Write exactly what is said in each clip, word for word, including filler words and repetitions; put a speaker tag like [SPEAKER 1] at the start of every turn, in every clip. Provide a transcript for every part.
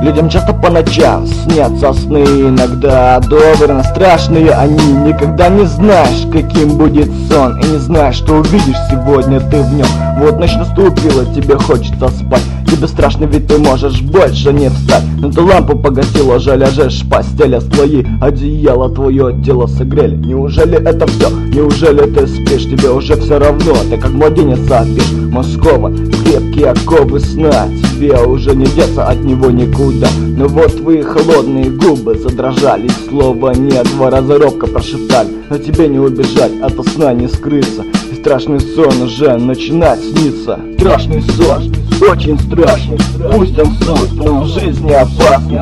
[SPEAKER 1] Людям часто по ночам снятся сны, иногда добрые, но страшные они. Никогда не знаешь, каким будет сон, и не знаешь, что увидишь сегодня ты в нем. Вот ночь наступила, тебе хочется спать. Тебе страшно, ведь ты можешь больше не встать. Но ты лампу погасил, уже ляжешь в постели, слои одеяло твое тело согрели. Неужели это все? Неужели ты спишь? Тебе уже все равно, ты как младенец сопишь. Москово, крепкие оковы сна, тебе уже не деться от него никуда. Но вот твои холодные губы задрожали, слова нет, два раза робко прошептали. Но тебе не убежать, от сна не скрыться, и страшный сон уже начинает сниться. Страшный сон, очень страшный, пусть он сон, но в жизни опасный.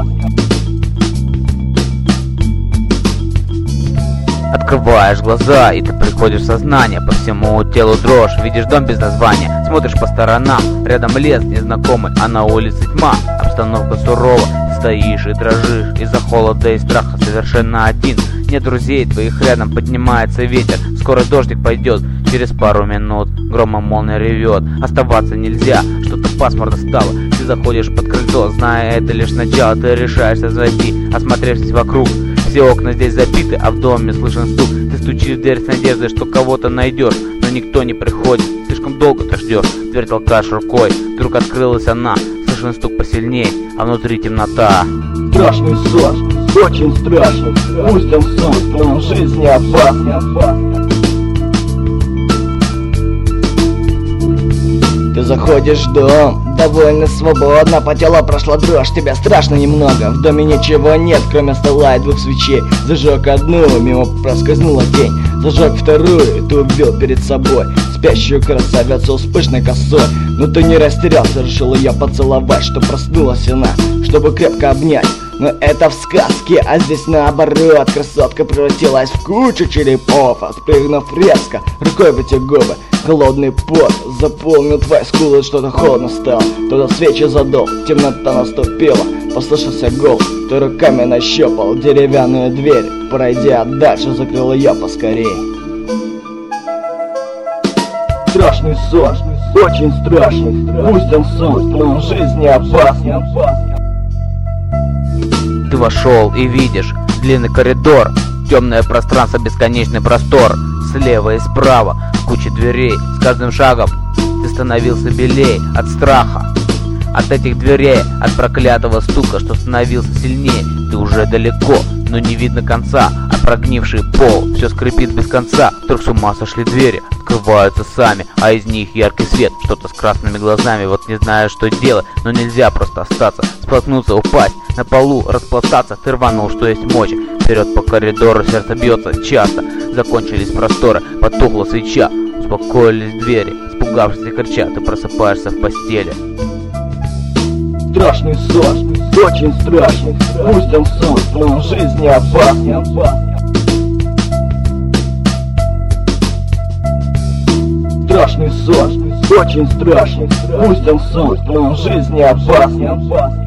[SPEAKER 2] Открываешь глаза, и ты приходишь в сознание. По всему телу дрожь, видишь дом без названия. Смотришь по сторонам, рядом лес незнакомый, а на улице тьма. Обстановка сурова, стоишь и дрожишь из-за холода и страха, совершенно один. Нет друзей твоих рядом, поднимается ветер. Скоро дождик пойдет, через пару минут громом молния ревет. Оставаться нельзя, что-то пасмурно стало. Ты заходишь под крыльцо, зная это лишь начало. Ты решаешься зайти, осмотревшись вокруг. Все окна здесь забиты, а в доме слышен стук. Ты стучишь в дверь с надеждой, что кого-то найдешь, но никто не приходит, слишком долго ты ждешь. Дверь толкаешь рукой, вдруг открылась она. Слышен стук посильней, а внутри темнота.
[SPEAKER 1] Страшный сон, очень страшный, пусть он сон, но в жизни опасный. Ты заходишь в дом, довольно свободно, по телу прошла дрожь, тебе страшно немного. В доме ничего нет, кроме стола и двух свечей. Зажег одну, мимо проскользнула тень. Зажег вторую, ты увидел перед собой спящую красавицу с пышной косой. Но ты не растерялся, решил ее поцеловать, что проснулась она, чтобы крепко обнять. Но это в сказке, а здесь наоборот. Красотка превратилась в кучу черепов, отпрыгнув резко, рукой вытер губы. Холодный пот заполнил твои скулы, что-то холодно стало. Кто-то свечи задул, темнота наступила. Послышался гул, ты руками нащупал деревянную дверь. Пройдя дальше, закрыл ее поскорей. Страшный сон, очень страшный, пусть он сон, но в жизни опасный.
[SPEAKER 2] Ты вошел и видишь длинный коридор, темное пространство, бесконечный простор. Слева и справа куча дверей, с каждым шагом ты становился белей от страха. От этих дверей, от проклятого стука, что становился сильнее. Ты уже далеко, но не видно конца, а прогнивший пол все скрипит без конца. Вдруг с ума сошли двери, открываются сами, а из них яркий свет, что-то с красными глазами. Вот не знаю, что делать, но нельзя просто остаться, споткнуться, упасть, на полу распластаться. Ты рванул, что есть мочи, вперед по коридору, сердце бьется часто. Закончились просторы, потухла свеча, успокоились двери. Испугавшись и крича, ты просыпаешься в постели.
[SPEAKER 1] Страшный сон, очень страшный, пусть он сон, но в жизни опасный. Страшный сон, очень страшный, пусть он сон, но в жизни опасный.